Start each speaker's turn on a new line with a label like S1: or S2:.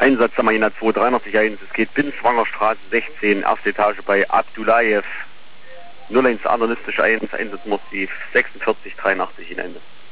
S1: Einsatz Samajina 2381, es geht Binswangerstraße 16, erste Etage bei Abdullayev, 01 analytisch 1, Einsatzmotiv 4683 in Ende.